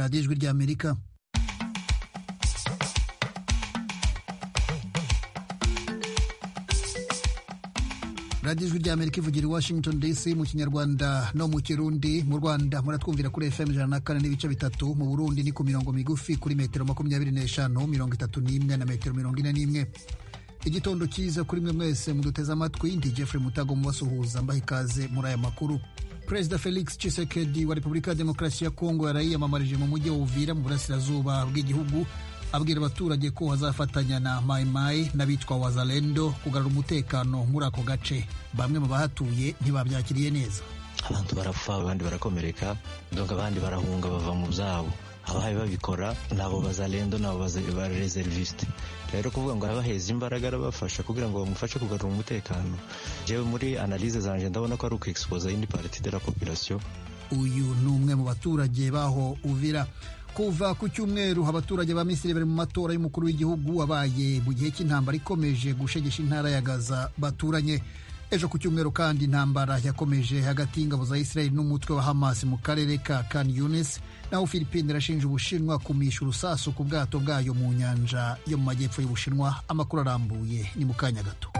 radiyo ijwi ry'Amerika. radiyo ijwi ry'Amerika ivugira i Washington DC mu Kinyarwanda no mu Kirundi. Mu Rwanda muratwumvira kuri FM 104.3, mu Burundi ni ku mirongo migufi kuri metero 25, 31 na metero 41. Igitondo cyiza kuri mwe mwese muduteze amatwi. Ndi Jeffrey Mutago mubasuhuza mbaha ikaze muri aya makuru. Perezida Felix Tshisekedi wa Repubulika ya Demokarasi ya Kongo yarayiyamamarije mu mujyi wa Uvira mu burasirazuba bw'igihugu, abwira abaturage ko bazafatanya na Mai Mai n'abitwa Wazalendo kugarura umutekano muri ako gace. Bamwe mu bahatuye ntibabyakiriye neza. Abantu barapfa, abandi barakomereka, ndonga abandi barahunga bava mu byabo. Abahaye babikora nabo Wazalendo nabo ba reserviste. Rero kuvuga ngo abaheza imbaraga arabafasha kugira ngo bamufashe kugarura umutekano. Jewe muri analyse zanje ndabona ko ari ukwexpose indi partie de la population. Uyu ni umwe mu baturage baho Uvira. Kuva ku cyumweru abaturage ba Misiri bari mu matora y'umukuru w'igihugu wabaye mu gihe cy'intambara ikomeje gushegesha intara ya Gaza baturanye. Ejo ku cyumweru kandi intambara yakomeje hagati y'ingabo za Israel n'umutwe wa Hamas mu karere ka Khan Yunis, naho Philippines irashinja Ubushinwa kumisha urusasu ku bwato bwayo mu nyanja yo mu majyepfo y'Ubushinwa. Amakuru arambuye ni mu kanya gato.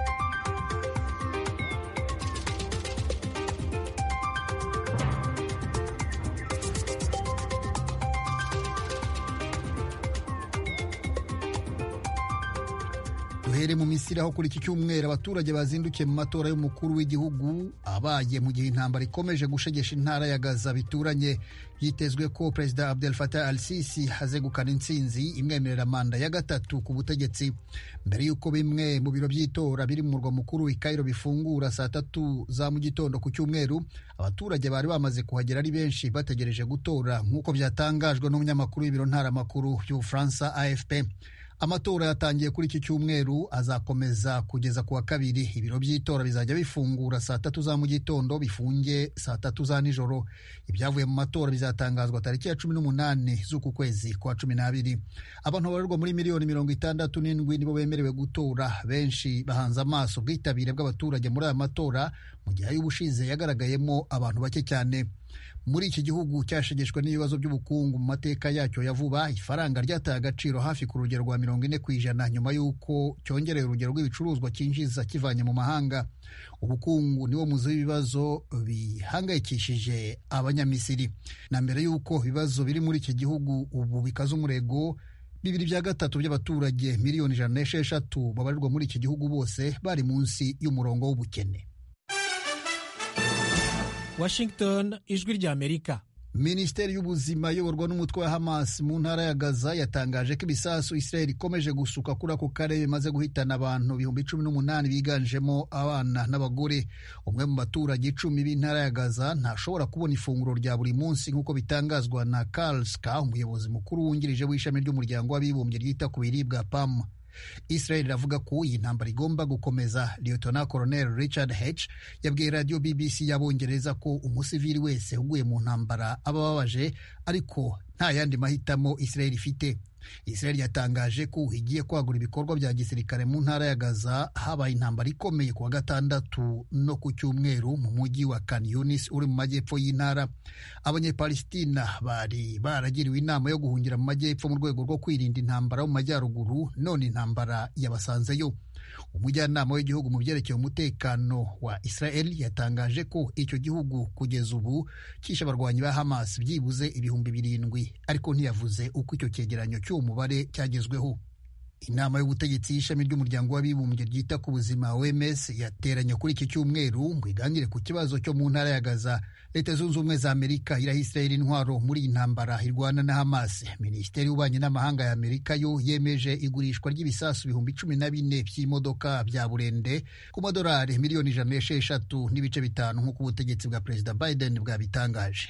Duhere mu Misiri aho kuri iki cyumweru abaturage bazindukiye mu matora y'umukuru w'igihugu abaye mu gihe intambara ikomeje gushegesha intara ya Gaza bituranye. Yitezwe ko Perezida Abdel Fattah al-Sisi azegukana intsinzi imwemerera manda ya gatatu ku butegetsi. Mbere y'uko bimwe mu biro by'itora biri mu murwa mukuru i Cairo bifungura saa 3 za mu gitondo ku cyumweru, abaturage bari bamaze kuhagera ari benshi bategereje gutora, nk'uko byatangajwe n'umunyamakuru w'ibiro ntaramakuru by'Ubufaransa AFP. Amatora yatangiye kuri iki cyumweru azakomeza kugeza ku wa kabiri. Ibiro by'itora bizajya bifungura saa 3 za mu gitondo bifunge saa 3 za nijoro. Ibyavuye mu matora bizatangazwa tariki ya 18 z'uku kwezi kwa 12. Abantu babarurwa muri miliyoni 67 nibo bemerewe gutora. Benshi bahanze amaso ubwitabire bw'abaturage muri aya matora mu gihe y'ubushize yagaragayemo abantu bake cyane. Muri iki gihugu cyashegeshwe n'ibibazo by'ubukungu mu mateka yacyo ya vuba, ifaranga ryataye agaciro hafi ku rugero rwa 40% nyuma y'uko cyongereye urugero rw'ibicuruzwa cyinjiza kivanye mu mahanga. Ubukungu niwo muzi w'ibibazo bihangayikishije Abanyamisiri, na mbere y'uko ibibazo biri muri iki gihugu ubu bikaza umurego, 2/3 by'abaturage miliyoni 106 babarirwa muri iki gihugu bose bari munsi y'umurongo w'ubukene. Washington, ijwi ry'Amerika. Minisiteri y'ubuzima iyoborwa n'umutwe wa Hamas mu ntara ya Gaza yatangaje ko ibisasu Israel ikomeje gusuka kuri ako karere bimaze guhitana abantu 18,000 biganjemo abana n'abagore. Umwe mu baturage 10 b'intara ya Gaza ntashobora kubona ifunguro rya buri munsi nk'uko bitangazwa na Karl Ska, umuyobozi mukuru wungirije w'ishami ry'umuryango w'abibumbye ryita ku biribwa PAM. Israel iravuga ko iyi ntambara igomba gukomeza. Lieutenant Colonel Richard H yabwiye radio BBC y'Abongereza ko umusivili wese uguye mu ntambara aba ababaje, ariko nta yandi mahitamo Israel ifite. Israel yatangaje ko igiye kwagura ibikorwa bya gisirikare mu ntara ya Gaza habaye intambara ikomeye ku wa gatandatu no ku cyumweru mu mujyi wa Khan Yunis uri mu majyepfo y'intara. Abanyepalestina bari baragiriwe inama yo guhungira mu majyepfo mu rwego rwo kwirinda intambara mu majyaruguru, none intambara yabasanzeyo. Umujyanama w'igihugu mu byerekeye umutekano wa Israel yatangaje ko icyo gihugu kugeza ubu cyishe abarwanyi ba Hamas byibuze 7,000, ariko ntiyavuze uko icyo cyegeranyo cy'uwo mubare cyagezweho. Inama y'ubutegetsi y'ishami ry'umuryango w'abibumbye ryita ku buzima OMS yateranye kuri iki cyumweru ngo iganire ku kibazo cyo mu ntara ya Gaza. Leta Zunze Ubumwe za Amerika iraha Israel intwaro muri iyi ntambara irwana na Hamas. Minisiteri y'ububanyi n'amahanga ya Amerika yo yemeje igurishwa ry'ibisasu 14,000 by'imodoka bya burende ku madolari 106.5 nk'uko ubutegetsi bwa Perezida Biden bwabitangaje.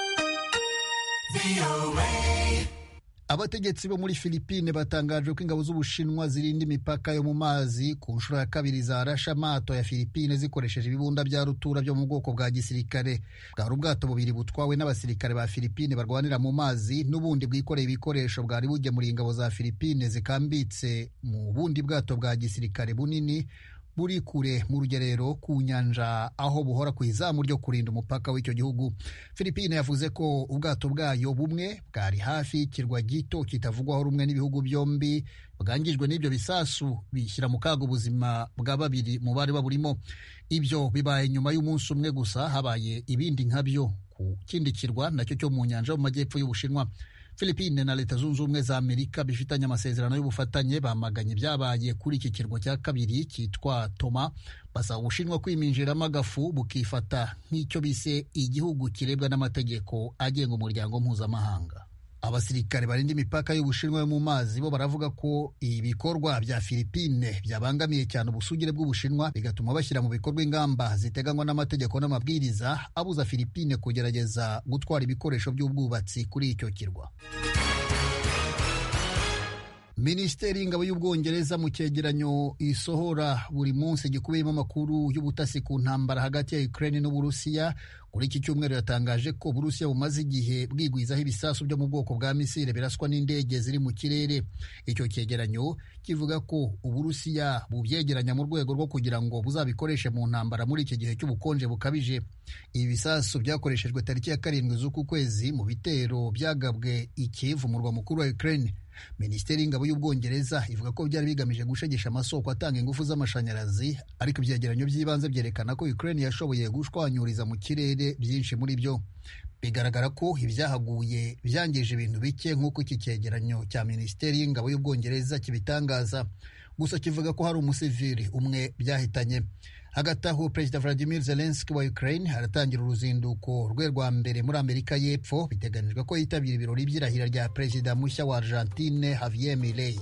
Abategetsi bo muri Philippines batangaje ko ingabo z'Ubushinwa zirinda imipaka yo mu mazi ku nshuro ya kabiri zarashe amato ya Philippines zikoresheje ibibunda bya rutura byo mu bwoko bwa gisirikare. Bwari ubwato bubiri butwawe n'abasirikare ba Philippines barwanira mu mazi, n'ubundi bwikoreye ibikoresho bwari bugemuriye ingabo za Philippines zikambitse mu bundi bwato bwa gisirikare bunini buri kure mu rugerero ku nyanja aho buhora ku izamu ryo kurinda umupaka w'icyo gihugu. Philippines yavuze ko ubwato bwayo bumwe bwari hafi y'ikirwa gito kitavugwaho rumwe n'ibihugu byombi bwangijwe n'ibyo bisasu bishyira mu kaga ubuzima bwa babiri mu bari baburimo. Ibyo bibaye nyuma y'umunsi umwe gusa habaye ibindi nkabyo ku kindi kirwa nacyo cyo mu nyanja mu majyepfo y'Ubushinwa. Philippines na Leta Zunze Ubumwe za Amerika bifitanye amasezerano y'ubufatanye bamaganye byabaye kuri iki kirwa cya kabiri cyitwa Toma, basaba Ubushinwa kwiminjiramo agafu bukifata nk'icyo bise igihugu kirebwa n'amategeko agenga umuryango mpuzamahanga. Abasirikare barinda imipaka y'Ubushinwa yo mu mazi bo baravuga ko ibikorwa bya Philippines byabangamiye cyane ubusugire bw'Ubushinwa, bigatuma bashyira mu bikorwa ingamba ziteganywa n'amategeko n'amabwiriza abuza Philippines kugerageza gutwara ibikoresho by'ubwubatsi kuri icyo kirwa. Minisiteri y'Ingabo y'Ubwongereza mu cyegeranyo isohora buri munsi gikubiyemo amakuru y'ubutasi ku ntambara hagati ya Ukraine n'Uburusiya kuri iki cyumweru yatangaje ko Uburusiya bumaze igihe bwigwizaho ibisasu byo mu bwoko bwa misile biraswa n'indege ziri mu kirere. Icyo cyegeranyo kivuga ko Uburusiya bubyegeranya mu rwego rwo kugira ngo buzabikoreshe mu ntambara muri iki gihe cy'ubukonje bukabije. Ibi bisasu byakoreshejwe tariki ya 7 z'uku kwezi mu bitero byagabwe i Kiev, umurwa mukuru wa Ukraine. Minisiteri y'Ingabo y'Ubwongereza ivuga ko byari bigamije gushegesha amasoko atanga ingufu z'amashanyarazi, ariko ibyegeranyo by'ibanze byerekana ko Ukraine yashoboye gushwanyuriza mu kirere byinshi muri byo. Bigaragara ko ibyahaguye byangije ibintu bike nk'uko iki cyegeranyo cya Minisiteri y'Ingabo y'Ubwongereza kibitangaza, gusa kivuga ko hari umusivili umwe byahitanye. Hagati aho Perezida Vladimir Zelensky wa Ukraine aratangira uruzinduko rwe rwa mbere muri Amerika y'Epfo, biteganijwe ko yitabira ibirori by'irahira rya Perezida mushya wa Argentine Javier Milei.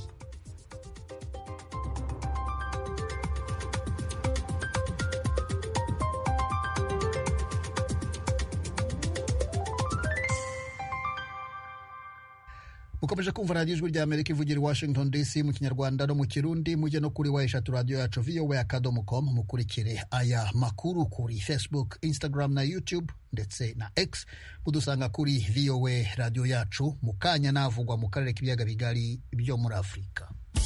Mukomeje kumva radiyo ijwi rya Amerika ivugira i Washington DC mu Kinyarwanda no mu Kirundi. Mujye no kuri eshatu radiyo yacu voa.com mukurikire aya makuru kuri Facebook, Instagram na YouTube ndetse na X. Mudusanga kuri VOA radiyo yacu. Mu kanya navugwa mu karere k'ibiyaga bigari byo muri Afurika.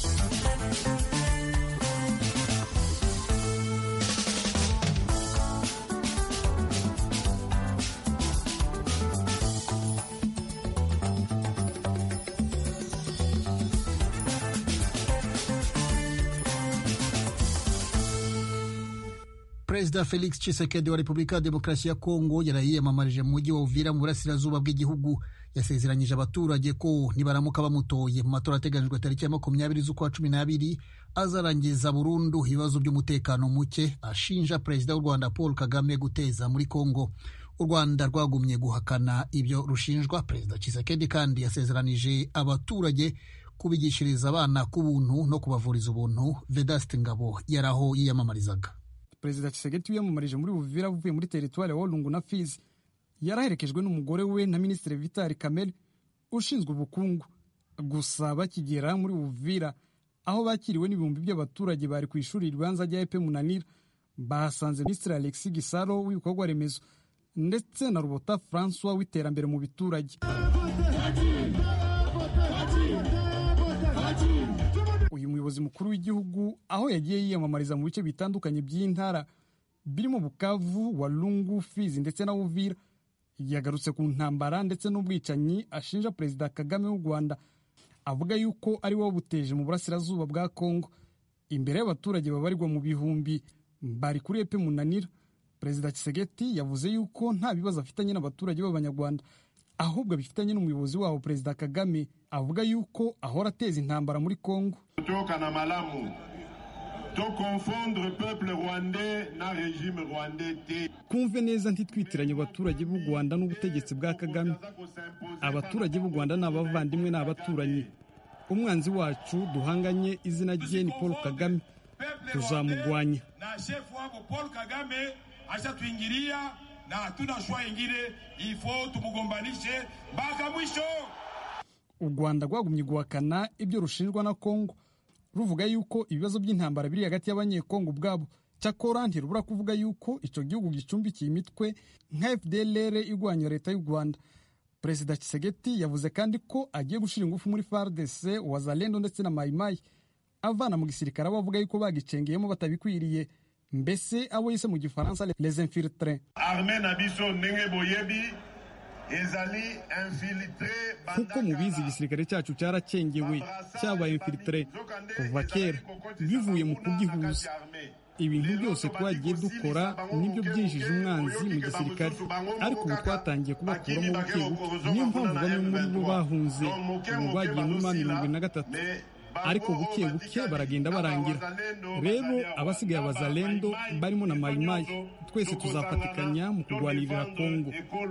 Perezida Felix Tshisekedi wa Repubulika ya Demokarasi ya Kongo yarayiyamamarije mu mujyi wa Uvira mu burasirazuba bw'igihugu. Yasezeranyije abaturage ko nibaramuka bamutoye mu matora ateganijwe tariki ya 20 z'ukwa 12 azarangiza burundu ibibazo by'umutekano muke ashinja Perezida w'u Rwanda Paul Kagame guteza muri Kongo. U Rwanda rwagumye guhakana ibyo rushinjwa. Perezida Tshisekedi kandi yasezeranije abaturage kubigishiriza abana ku buntu no kubavuriza ubuntu. Vedaste Ngabo yaraho yiyamamarizaga. Perezida Tshisekedi wiyamamarije muri Uvira avuye muri teritwari ya Walungu na Fizi, yaraherekejwe n'umugore we na Minisitiri Vital Kamerhe ushinzwe ubukungu. Gusa bakigera muri Uvira aho bakiriwe n'ibihumbi by'abaturage bari ku ishuri ribanza rya EP Munanira, bahasanze Minisitiri Alexis Gisaro w'ibikorwa remezo ndetse na Rubota François w'iterambere mu biturage. Uyu muyobozi mukuru w'igihugu aho yagiye yiyamamariza mu bice bitandukanye by'intara birimo Bukavu, Walungu, Fizi ndetse na Uvira, yagarutse ku ntambara ndetse n'ubwicanyi ashinja Perezida Kagame w'u Rwanda, avuga yuko ari we wabuteje mu burasirazuba bwa Kongo. Imbere y'abaturage babarirwa mu bihumbi bari kuri EP Munanira, Perezida Tshisekedi yavuze yuko nta bibazo afitanye n'abaturage b'Abanyarwanda, ahubwo bifitanye n'umuyobozi wabo Perezida Kagame, avuga yuko ahora ateza intambara muri Kongo. Toka na malamu to confondre peuple rwandais na régime rwandais te. Kumve neza ntitwitiranye abaturage b'u Rwanda n'ubutegetsi bwa Kagame. Abaturage b'u Rwanda ni abavandimwe n'abaturanyi. Umwanzi wacu duhanganye izina rye ni Paul Kagame, tuzamugwanya. Na chef wabo Paul Kagame ashatuingilia na hatuna shwa ingine, ifo tumugombanishe mpaka mwisho. U Rwanda rwagumye guhakana ibyo rushinjwa na Kongo, ruvuga yuko ibibazo by'intambara biri hagati y'abanyekongo ubwabo. Cyakora ntirubura kuvuga yuko icyo gihugu gicumbikiye imitwe nka FDLR igwanya leta y'u Rwanda. Perezida Tshisekedi yavuze kandi ko agiye gushira ingufu muri FARDC, Wazalendo ndetse na Mai Mai, avana mu gisirikare abo bavuga yuko bagicengeyemo batabikwiriye, mbese abo yise mu gifaransa les infiltrés. Kuko mubizi igisirikare cyacu cyaracengewe, cyabaye infiltré kuva kera bivuye mu kugihuza. Ibintu byose twagiye dukora nibyo byinjije umwanzi mu gisirikare, ariko ubu twatangiye kubakuramo buke buke. Niyo mpamvu bamwe muri bo bahunze, ubu bagiye muri 23, ariko buke buke baragenda barangira. Rero abasigaye abazalendo barimo na mayimayi, twese tuzafatikanya mu kurwanirira Kongo.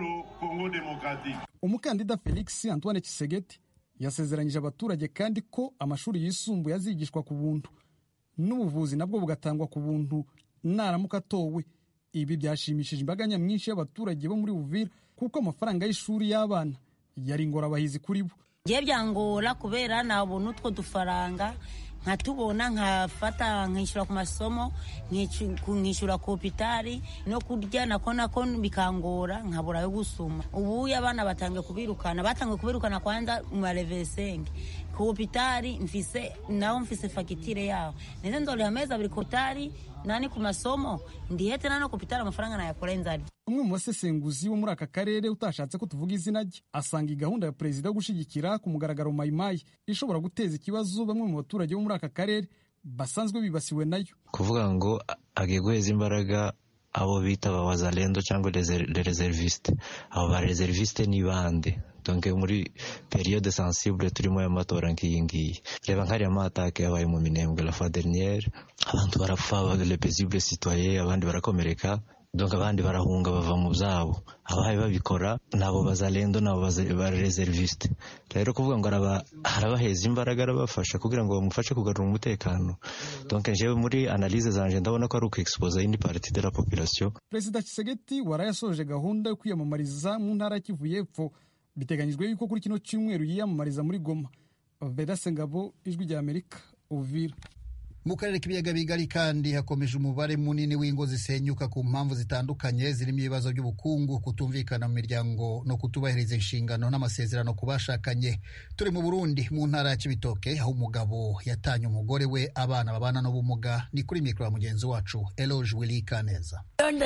Umukandida Felix Antoine Tshisekedi yasezeranyije abaturage kandi ko amashuri yisumbuye azigishwa ku buntu, n'ubuvuzi nabwo bugatangwa ku buntu naramuka atowe. Ibi byashimishije imbaga nyamwinshi y'abaturage bo muri Uvira, kuko amafaranga y'ishuri y'abana yari ingorabahizi kuri bo. Ngiye byangora kubera nabona utwo dufaranga nkatubona, nkafata nkishyura ku masomo, nkishyura ku hopitali, no kurya nako bikangora, nkabura yo gusuma. Ubu abana batangiye kubirukana kwanza mu marevesenge ku hopitali, mfise fagitire yaho neze ndoli hameza buri hopitali nani ku masomo ndihete nano ku hopitali amafaranga nayakora inzari. Umwe mu basesenguzi wo muri aka karere utashatse ko tuvuga izina rye asanga igahunda ya perezida yo gushigikira ku mugaragaro mayimayi ishobora guteza ikibazo bamwe mu baturage bo muri aka karere basanzwe bibasiwe nayo. Kuvuga ngo agiye guheza imbaraga abo bita abazalendo cyangwa les réservistes. Abo ba réservistes ni bande? Donc muri période sensible turimo y'amatora nk'iyingiyi, reba nk'ariya matake yabaye mu Minembwe la fois dernière, abantu barapfa, les paisibles citoyens, abandi barakomereka, donc abandi barahunga bava mu byabo. Abahaye babikora nabo bazalendo nabo ba réservistes. Rero kuvuga ngo arabaheza imbaraga, arabafasha kugira ngo bamufashe kugarura umutekano. Donc jewe muri analyse zanje ndabona ko ari ukwexposa indi partie de la population. Perezida Tshisekedi warayasoje gahunda yo kwiyamamariza mu ntara y'Kivu y'Epfo. Biteganyijwe yuko kuri kino cyumweru yiyamamariza muri Goma. Vedase Ngabo, Ijwi rya Amerika, Uvira. Mu karere k'ibiyaga bigari kandi hakomeje umubare munini w'ingo zisenyuka ku mpamvu zitandukanye, zirimo ibibazo by'ubukungu, kutumvikana mu miryango no kutubahiriza inshingano n'amasezerano ku bashakanye. Turi mu Burundi mu ntara ya Cibitoke, aho umugabo yatanye umugore we, abana babana n'ubumuga. Ni kuri mikoro ya mugenzi wacu Eloge Willy Kaneza.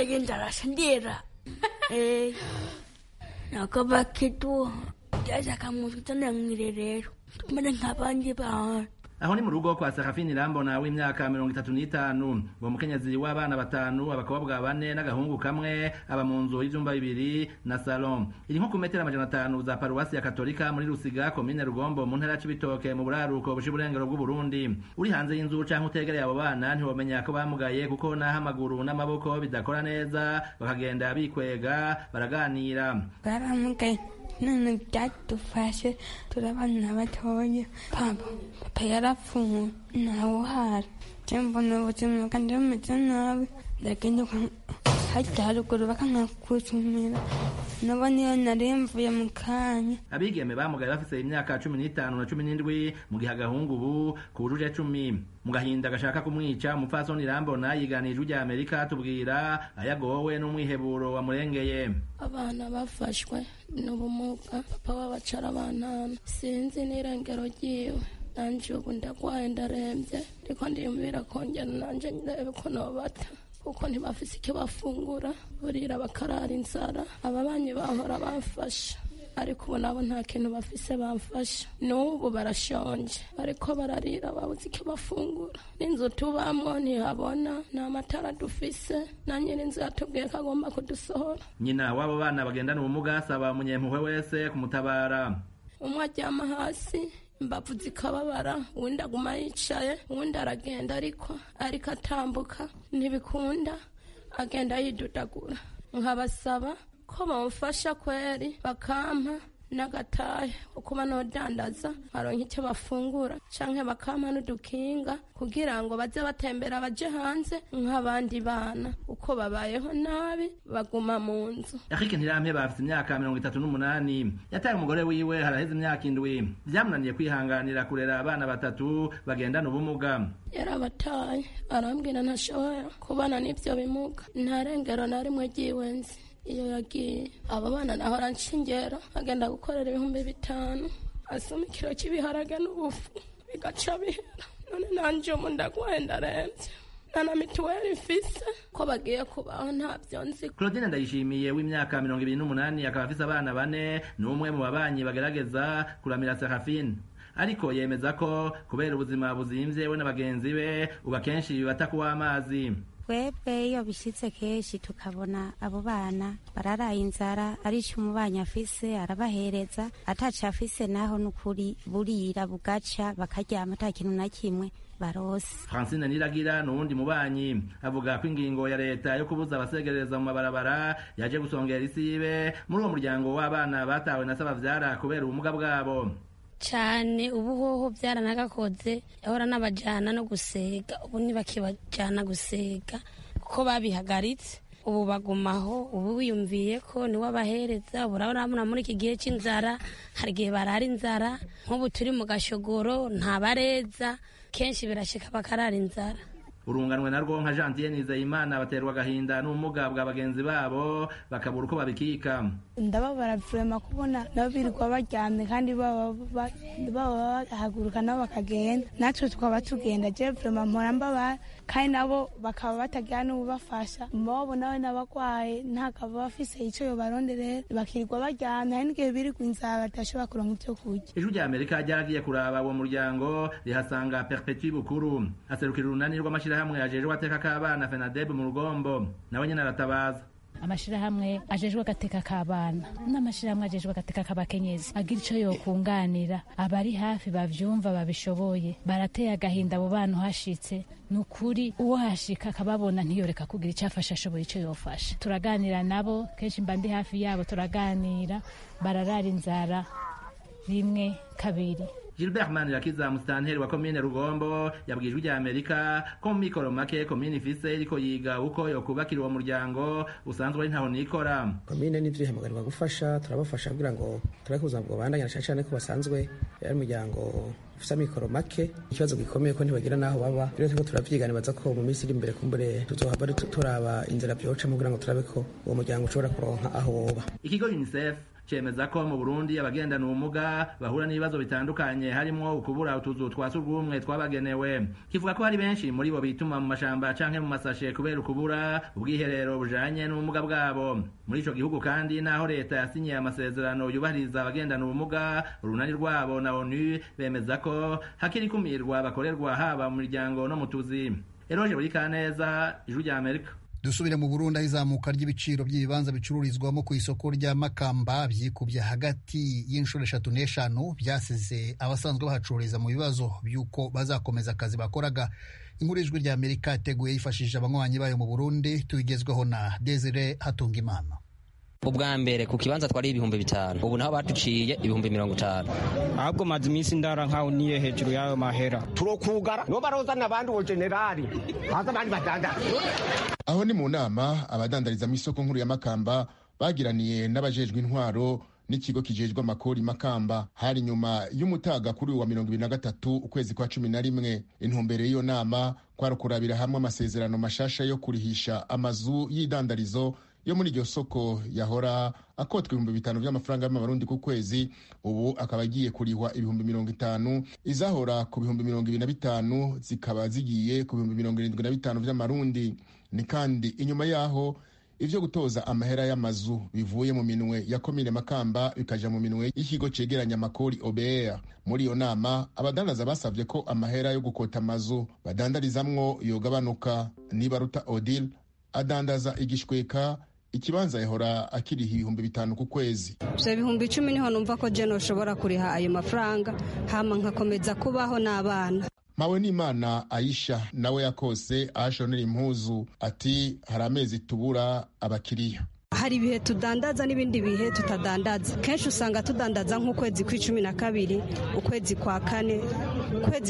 Nakaba kitu jaza kamufitana ngirerero tumene nkabanje ba aho ni mu rugo kwa Serafini Rambona w'imyaka 35, uwo mukenyezi w'abana 5, abakobwa 4 n'agahungu kamwe, aba mu nzu y'ivyumba 2 na salon iri nko ku metero 500 za paruwasi ya Katolika muri Rusiga, komine Rugombo, mu ntara ya Cibitoke, mu buraruko bushiburengero bw'u Burundi. Uri hanze y'inzu canke utegereye abo bana ntibomenya ko bamugaye, kuko naho amaguru n'amaboko bidakora neza, bakagenda bikwega baraganira. Baramugaye none byadufashe, turabana batoya, papa yarapfuye nawe uhari, mbona ubuzima kandi bumeze nabi, ndagenda hajya haruguru bakanakuzumira, nabo niyo nari mvuye mu kanya. Abigeme bamugaye bafise imyaka 15 na 17, mu gihe agahungu ubu kujuje 10. Mu gahinda gashaka kumwica, umupfasoni Rambona yiganije ujya Amerika tubwira ayagowe n'umwiheburo wamurengeye. Abana bafashwe n'ubumuga, papa wabacara abana, sinzi n'irengero ryiwe. Nanje ubu ndagwaye ndarembye, ariko ndiyumvira kongera nanje ndebe ko nobata, kuko ntibafise icyo bafungura, burira bakarara inzara. Ababanyi bahora bamfasha, ariko ubu nabo nta kintu bafise bamfasha. N'ubu barashonje, ariko bararira babuze icyo bafungura. N'inzu tubamwo ntihabona, nta matara dufise, na nyir'inzu yatubwiye ko agomba kudusohora. Nyina w'abo bana bagendana ubumuga asaba umunyempuhwe wese kumutabara. Umwe aryama hasi, imbavu zikababara, uwundi aguma yicaye, uwundi aragenda ariko atambuka ntibikunda, agenda yidudagura. Nkabasaba ko bamufasha kweri, bakampa n'agatahe ukuba nodandaza baronke icyo bafungura, canke bakampa n'udukinga kugira ngo baze batembera baje hanze nk'abandi bana. Uko babayeho nabi baguma mu nzu. Eric Ntirampeba bafite imyaka 38, yataye umugore wiwe haraheze imyaka 7. Byamunaniye kwihanganira kurera abana 3 bagendana ubumuga. Yarabataye, arambwira ntashobora kubana n'ibyo bimuga, nta rengero na rimwe ryiwenze. Iyo yagiye aba bana naho ranshingera, agenda gukorera 5,000, asoma ikiro cy'ibiharage n'ubufu bigaca bihera. none nanje ubu ndagwaye ndarembye nta na mituweli mfise ko bagiye kubaho ntavyo nzi. Claudine Ndayishimiye w'imyaka 28 akaba afise abana 4 n'umwe mu babanyi bagerageza kuramira Serafine, ariko yemeza ko kubera ubuzima buzimvye we n'abagenzi be uba kenshi batakuwa amazi. Twebwe iyo bishitse kenshi tukabona abo bana bararaye inzara, arico umubanyi afise arabahereza, ataco afise naho n'ukuri burira bugaca bakaryama ata kintu na kimwe barose. Francine Niragira n'uwundi mubanyi avuga ko ingingo ya leta yo kubuza abasegereza mu mabarabara yaje gusongera isibe muri uwo muryango w'abana batawe na Sabavyara kubera ubumuga bwabo. Cyane ubu hoho byaranagakoze yahora n'abajana no gusega, ubu ntibakibajana gusega kuko babihagaritse, ubu bagumaho. Ubu wiyumviye ko niwe abahereza, urabona muri iki gihe cy'inzara hari igihe barara inzara, nk'ubu turi mu gashogoro nta bareza, kenshi birashika bakarara inzara. Urunganwe narwo nka Jean Nizeyimana baterwa agahinda n'ubumuga bwa bagenzi babo bakabura uko babikika. Ndababara vrema kubona nabirirwa baryamye kandi baba bahaguruka nabo bakagenda, natwe tukaba tugenda. Je vrema mpora mbabara kandi nabo bakaba batagira n'ubafasha, mbobo nawe n'abagwaye ntakaba bafise ico yobaronderera, bakirirwa baryamye hari n'igihe birirwa inzara badashobora kuronka ivyo kurya. Ijwi rya Amerika ryaragiye kuraba uwo muryango rihasanga Perpetuit Bukuru aserukira urunani rw'amashirahamwe ajejwe agateka k'abana FENADEB mu Rugombo, nawe nyene aratabaza. Amashirahamwe ajejwe agateka k'abana n'amashirahamwe ajejwe agateka k'abakenyezi agira ico yokunganira, abari hafi bavyumva babishoboye, barateye agahinda abo bana hashitse. Nukuri uwo hashika akababona ntiyoreka kugira icafasha ashoboye ico yofasha. Turaganira nabo kenshi, mba ndi hafi yabo turaganira, bararara inzara rimwe kabiri. Gilbert Manirakiza musitanteri wa komine Rugombo yabwiye Ijwi rya Amerika ko mu mikoro make komine ifise iriko yiga uko yokubakira uwo muryango usanzwe ari ntaho nikora. Komine n'ivyo ihamagarwa gufasha, turabafasha kugira ngo turabe ubuzima bwobandanya cyane ko basanzwe ari umuryango ufise amikoro make. Ikibazo gikomeye ko ntibagira naho baba, rero turiko turavyigana baza ko mu minsi iri imbere kumbure tuzohava turaba inzira byocamo kugira ngo turabe ko uwo muryango ushobora kuronka aho woba. Ikigo UNICEF cemeza ko mu Burundi abagendana ubumuga bahura n'ibibazo bitandukanye harimo ukubura utuzu twa surwumwe twabagenewe. Kivuga ko hari benshi muri bo bituma mu mashamba canke mu masashe kubera ukubura ubwiherero bujanye n'ubumuga bwabo. Muri ico gihugu kandi naho leta yasinyiye amasezerano yubahiriza abagendana ubumuga, urunani rwabo na ONU bemeza ko hakiri kumirwa bakorerwa haba mu miryango no mu tuzi. Eroje Burikaneza, Ijwi rya Amerika. Dusubire mu Burundi, izamuka ry'ibiciro by'ibibanza bicururizwamo ku isoko rya Makamba byikubye hagati y'inshuro 3 n'eshanu, byasize abasanzwe bahacururiza mu bibazo by'uko bazakomeza akazi bakoraga. Inkuru y'Ijwi rya Amerika yateguye yifashishije abanywanyi bayo mu Burundi, tubigezweho na Desire Hatungimana. Ubwa mbere ku kibanza twari 5,000, ubu naho batuciye 50,000. Ahubwo maze iminsi ndara nkaho niye hejuru yayo mahera. Turokugara no barozana abandi wo generali haza abandi badanda. Aho ni mu nama abadandariza mu isoko nkuru ya Makamba bagiraniye n'abajejwe intwaro n'ikigo kijejwe amakori Makamba, hari nyuma y'umutaga kuri wa 2023 ukwezi kwa 11. Intumbere y'iyo nama kwari kurabira hamwe amasezerano mashasha yo kurihisha amazu y'idandarizo yo muri iryo soko yahora akotwa 5,000 by'amafaranga y'amarundi ku kwezi, ubu akaba agiye kurihwa 50,000, izahora ku 25,000 zikaba zigiye ku 75,000 by'amarundi. Ni kandi inyuma yaho ivyo gutoza amahera y'amazu bivuye mu minwe ya komine Makamba bikaja mu minwe y'ikigo cegeranya amakori OBR. Muri iyo nama abadandaza basavye ko amahera yo gukota amazu badandarizamwo yogabanuka. Nibaruta Odile adandaza igishweka, ikibanza yahora akiriha 5,000 ku kwezi. 10,000 niho numva ko je noshobora kuriha ayo mafaranga hama nkakomeza kubaho n'abana. Mawe n'Imana Aisha nawe yakose ahashonera impuzu, ati hari amezi tubura abakiriya. Hari ibihe tudandaza n'ibindi bihe tutadandaza. Kenshi usanga tudandaza nk'ukwezi kwa12, ukwezi kwa 4, ukwezi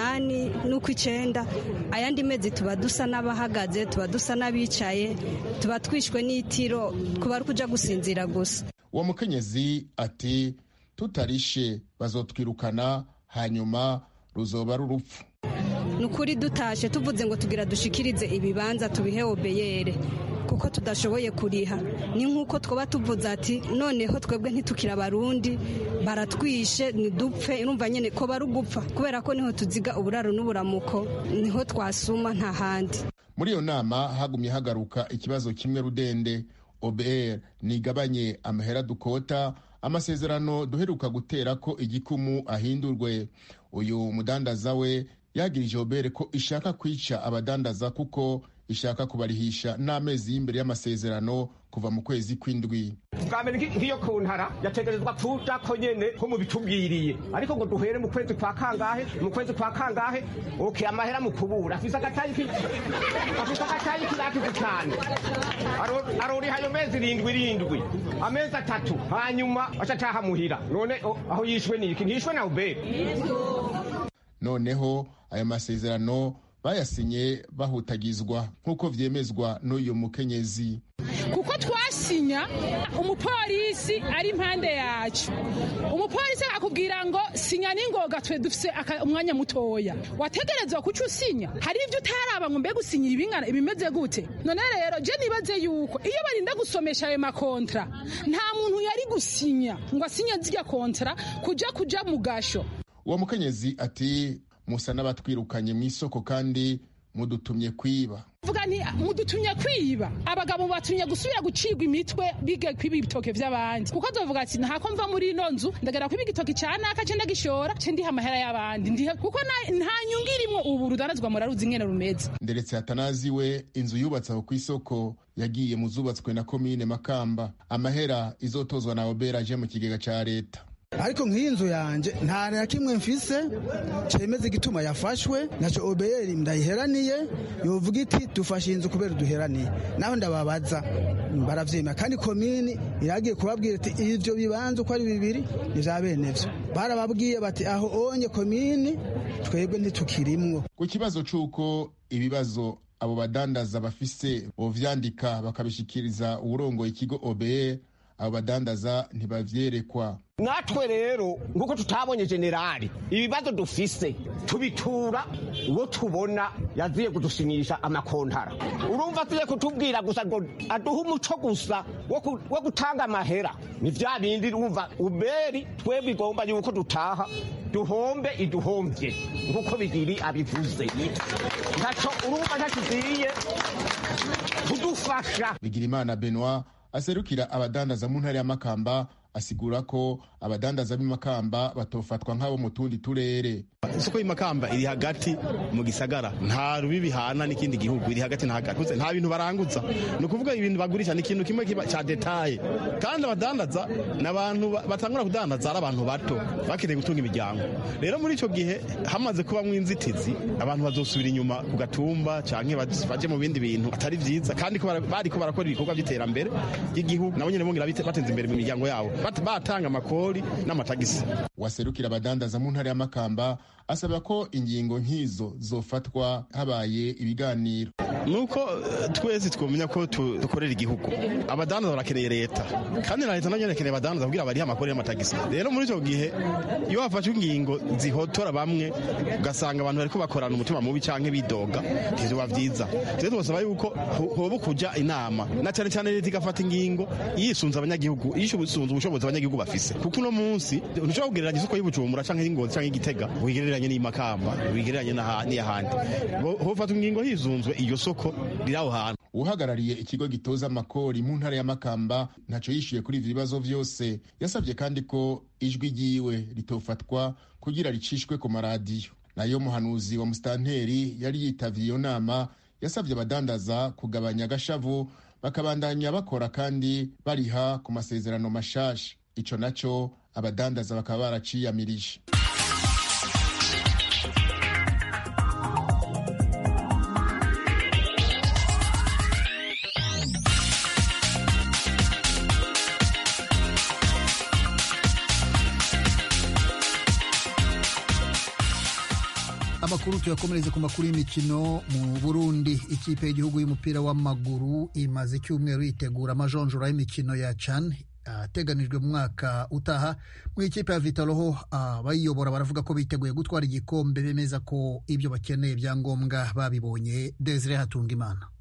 k'8 n'ukw'icenda. Ayandi mezi tuba dusa n'abahagaze, tuba dusa n'abicaye, tuba twishwe n'itiro, kuba ari kuja gusinzira gusa. Uwo mukenyezi ati tutarishe bazotwirukana hanyuma ruzoba rurupfu. Nukuri dutashe tuvuze ngo tugira dushikirize ibibanza tubihe OBR kuko tudashoboye kuriha. Ni nk'uko twaba tuvuze ati noneho twebwe ntitukira abarundi baratwishe nidupfe, urumva nyene ko bari ugupfa kubera ko niho tuziga uburaro n'uburamuko, niho twasuma nta handi. Muri iyo nama hagumye hagaruka ikibazo kimwe rudende. OBR nigabanye amahera dukota, amasezerano duheruka gutera ko igikumu ahindurwe. Uyu mudandaza we yagirije OBR ko ishaka kwica abadandaza kuko ishaka kubarihisha n'amezi y'imbere y'amasezerano kuva mu kwezi kw'indwi. Bwambere nk'iyo ku ntara yategerezwa kuja ko nyene ko mubitubwiriye, ariko ngo duhere mu kwezi kwa kangahe okay, amahera mu kubura afise agatayi kibakize cyane arori hayo mezi rindwi amezi 3 hanyuma acataha muhira. None aho yishwe niki? Ntishwe na ube. Noneho ayo masezerano bayasinye bahutagizwa nk'uko vyemezwa n'uyu mukenyezi. Kuko twasinya umupolisi ari impande yacu, umupolisi akubwira ngo sinya n'ingoga, twe dufise umwanya mutoya, wategerezwa kuca usinya. Hari ivyo utaraba ngo mbega usinyira ibingana ibimeze gute. None rero je nibaze yuko iyo barinda gusomesha ayo makontra nta muntu yari gusinya ngo asinya zirya kontra kuja mu gasho. Uwo mukenyezi ati musa n'abatwirukanye mu isoko kandi mudutumye kwiba. Vuga nti mudutumye kwiba, abagabo batumye gusubira gucirwa imitwe bige kwiba ibitoke vy'abandi, kuko azovuga ati ntako mva muri ino nzu ndagera kwiba igitoki cyana kace ndagishora ce ndiha amahera y'abandi ndihe, kuko nta nyungirimwo ubu rudanazwa muraruzi ingene rumeze. Nderetse Atanazi we inzu yubatse aho ku isoko yagiye mu zubatswe na komine Makamba, amahera izotozwa na OBR aje mu kigega ca leta. Ariko nk'iyi nzu yanje nta na kimwe mfise cemeze igituma yafashwe, naco OBR ndayiheraniye yovuga iti dufashe inzu kubera duheraniye. Naho ndababaza baravyema, kandi komini iragiye kubabwira ati ivyo bibanza uko ari bibiri nivyabenevyo. Barababwiye bati aho onye komini twebwe ntitukirimwo. Ku kibazo c'uko ibibazo abo badandaza bafise bovyandika bakabishikiriza uburongo ikigo OBR, abo badandaza ntibavyerekwa. Natwe rero nguko tutabonye generali ibibazo dufise tubitura uwo tubona yaziye kudusinyisha amakontara. Urumva tuye kutubwira gusa ngo aduha umuco gusa wo gutanga amahera, ni vya bindi urumva uberi twebwe igomba yuko dutaha duhombe iduhombye nguko bigiri abivuze. Ntaco urumva ntakiziye kudufasha. Bigirimana Benoit aserukira abadandaza mu ntara ya Makamba asigura ko abadandaza b'imakamba batofatwa nk'abo mu tundi turere. Isoko y'imakamba iri hagati mu gisagara, nta rubibi hana n'ikindi gihugu, iri hagati na hagati, nta bintu baranguza. No kuvuga ibintu bagurisha n'ikintu kimwe cha detail, kandi abadandaza n'abantu batangura kudandaza ari abantu bato bakiriye gutunga imiryango. Rero muri ico gihe hamaze kuba mu inzitizi, abantu bazosubira inyuma ku gatumba canke baje mu bindi bintu atari vyiza, kandi ko bariko barakora ibikorwa by'iterambere y'igihugu, nabo nyene bongera bateza imbere mu miryango yabo, batanga amakori n'amatagisi. Waserukira abadandaza mu ntara ya Makamba asaba ko ingingo nk'izo zofatwa habaye ibiganiro. Nuko twese twomenya ko dukorera igihugu, abadandaza barakeneye leta, kandi na leta nayo ikeneye abadandaza kugira barihe amakori n'amatagisi. Rero muri ico gihe iyo hafashwe ingingo zihotora bamwe, ugasanga abantu bariko bakorana umutima mubi canke bidoga, ntizoba vyiza. Rero twasaba yuko hoba kuja inama, na cyane cyane leta igafata ingingo yisunza abanyagihugu, yisunza ubushobozi abanyagihugu bafise. Kuko uno munsi ntushobora kugereranya isoko y'Ubujumbura canke y'Ingozi canke y'Igitega wigereranye n'imakamba, wigereranye n'ahandi. Hofatwa ingingo hizunzwe iyo soko riraho hantu. Uhagarariye ikigo gitoza amakori mu ntara ya Makamba ntaco yishuye kuri ivyo bibazo vyose. Yasavye kandi ko ijwi ryiwe ritofatwa kugira ricishwe ku maradiyo. Nayo muhanuzi wa mustanteri yari yitavye iyo nama yasavye abadandaza kugabanya agashavu bakabandanya bakora kandi bariha ku masezerano mashasha. Ico naco abadandaza bakaba baraciyamirije. Amakuru tuyakomereze ku makuru y'imikino. Mu Burundi ikipe y'igihugu y'umupira w'amaguru imaze icyumweru yitegura amajonjora y'imikino ya CHAN ateganijwe mu mwaka utaha. Mu ikipe ya Vitaloho abayiyobora baravuga ko biteguye gutwara igikombe, bemeza ko ibyo bakeneye byangombwa babibonye. Desire Hatungimana.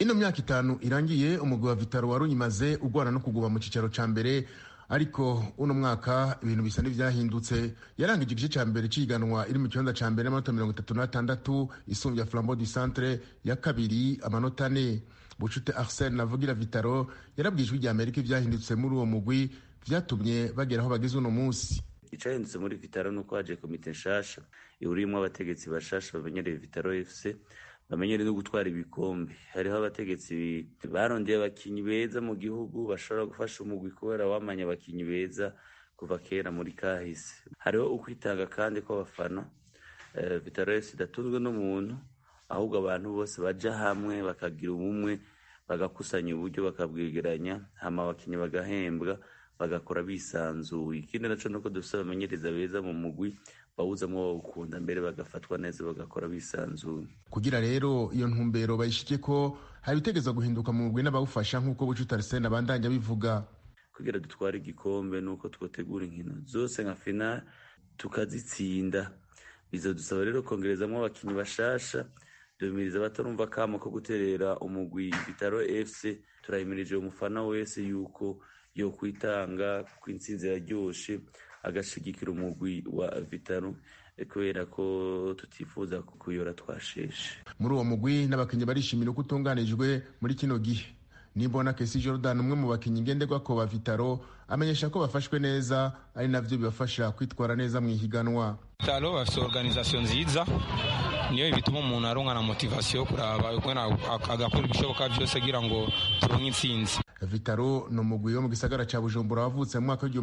ino myaka 5 irangiye umugwi wa Vitaro waruyimaze ugwana no kuguma mu cicaro ca mbere, ariko uno mwaka ibintu bisa n'ivyahindutse. Yarangije igice ca mbere ciganwa iri mu kibanza ca mbere n'amanota 36 isumbya Flambeau du Centre ya kabiri amanota 4. Bucute Arsène navugira Vitaro yarabwijwe rya Amerika ivyahindutse muri uwo mugwi vyatumye bagera aho bageze uno munsi. Icahindutse muri Vitaro nuko haje komite nshasha ihurimwo abategetsi bashasha bamenyereye Vitaro FC, bamenyereye no gutwara ibikombe. Hariho abategetsi barondeye abakinyi beza mu gihugu bashobora gufasha umugwi kubera wamanya abakinyi beza kuva kera muri kahise. Hariho ukwitanga kandi ko abafana. Vitaro FC idatunzwe n'umuntu, ahubwo abantu bose baja hamwe bakagira ubumwe, bagakusanya uburyo bakabwegeranya, hama abakinyi bagahembwa bagakora bisanzuye. Ikindi naco nuko dufise abamenyereza beza mu mugwi bawuzamwo bawukunda, mbere bagafatwa neza bagakora bisanzuye. Kugira rero iyo ntumbero bayishike ko hari bitegeza guhinduka mu mugwi n'abawufasha nk'uko Bucute Arsène abandanya bivuga. Kugira dutware igikombe nuko twotegura inkino zose nka final tukazitsinda. Bizodusaba rero kongerezamwo abakinyi bashasha, duhimiriza abatarumva kamo ko guterera umugwi Vitaro FC. Turahimirije umufana wese yuko yo kwitanga kw'intsinzi yaryoshe agashigikira umugwi wa Vitaro, kubera ko tutifuza kuyora twasheshe. Muri uwo mugwi n'abakinyi barishimira ko utunganijwe muri kino gihe. Nibona Kesi Jordan umwe mu bakinyi ngenderwa ko ba Vitaro amenyesha ko bafashwe neza, ari navyo bibafasha kwitwara neza mu ihiganwa. Vitaro bafite organisation nziza, niyo bituma umuntu aronka na motivation kuraba uko agakora ibishoboka byose kugira ngo turonke intsinzi. Vitaro no mugwi wo mu gisagara ca Bujumbura wavutse mu mwaka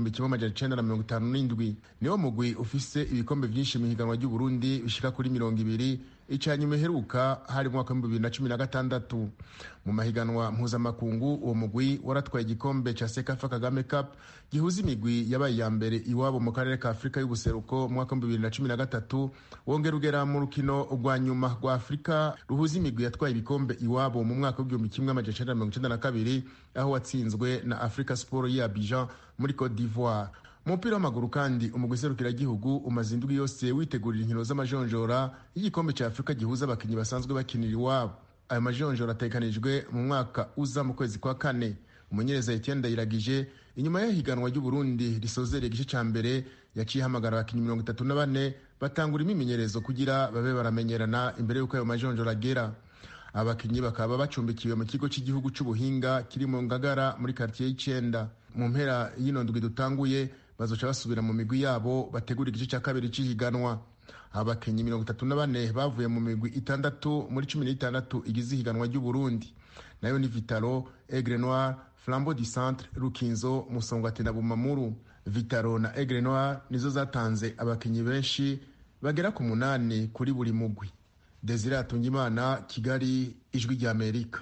w'1957. Niwo mugwi ufise ibikombe vyinshi mu higanwa ry'u Burundi bishika kuri 20, icanyuma heruka hari mu mwaka wa 2016. Mu mahiganwa mpuzamakungu uwo mugwi waratwaye igikombe ca Sekafa Kagame Cup gihuza imigwi yabaye ya mbere iwabo mu karere ka Afrika y'ubuseruko mu mwaka wa 2013, wongera ugera mu rukino rwa nyuma rwa Afrika ruhuza imigwi yatwaye ibikombe iwabo mu mwaka wa 1992 aho watsinzwe na Africa Sport ya Abidjan muri Côte d'Ivoire. Mu mupira w'amaguru kandi umugwi serukiragihugu umaze indwi yose witegurira inkino z'amajonjora y'igikombe ca Afrika gihuza abakinyi basanzwe bakinira iwabo. Ayo majonjora atekanijwe mu mwaka uza mu kwezi kwa 4. Umumenyereza Etienne Ndayiragije inyuma y'higanwa ry'u Burundi risozereye igice ca mbere yaciye hamagara abakinyi 34 batangura imimenyerezo kugira babe baramenyerana imbere y'uko ayo majonjora agera. Abakinyi bakaba bacumbikiwe mu kigo cy'igihugu c'ubuhinga kiri mu Ngagara muri quartier y'Icenda. Mu mpera y'ino ndwi dutanguye bazoca basubira mu migwi yabo bategura igice ca kabiri c'ihiganwa. Abakinyi 34 bavuye mu migwi 6 muri 16 igize ihiganwa ry'u Burundi. Nayo ni Vitaro, Aigle Noir, Flambeau du Centre, Rukinzo, Musongati na Bumamuru. Vitaro na Aigle Noir nizo zatanze abakinyi benshi bagera ku 8 kuri buri mugwi. Desire Atungimana, Kigali, Ijwi rya Amerika.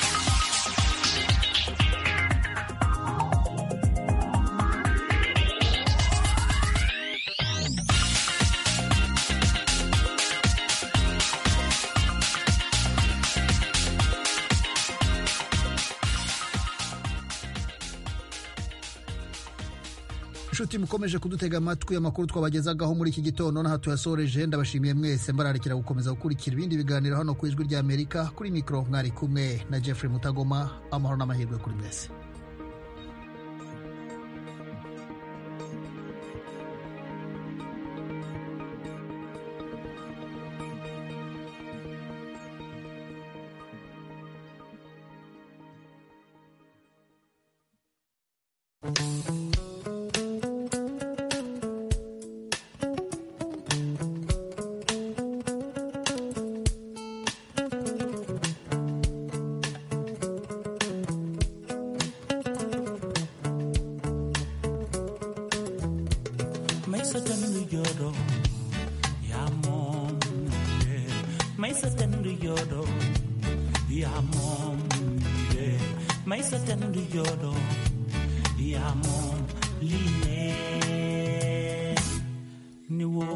Inshuti mukomeje kudutega amatwi, amakuru twabagezagaho muri iki gitondo n'aha tuyasoreje. Ndabashimiye mwese, mbararikira gukomeza gukurikira ibindi biganiro hano ku Ijwi rya Amerika. Kuri mikro mwari kumwe na Jeffrey Mutagoma. Amahoro n'amahirwe kuri mwese.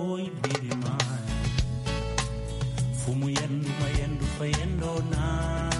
Fumu yendu mayendu fayendo na